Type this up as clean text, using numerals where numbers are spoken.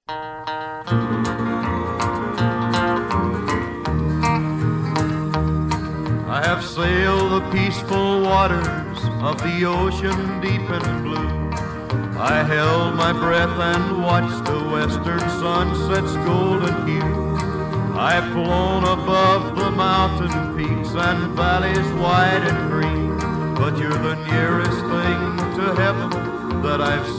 I have sailed the peaceful waters of the ocean deep and blue. I held my breath and watched the western sunset's golden hue. I've flown above the mountain peaks and valleys wide and green, but you're the nearest thing to heaven that I've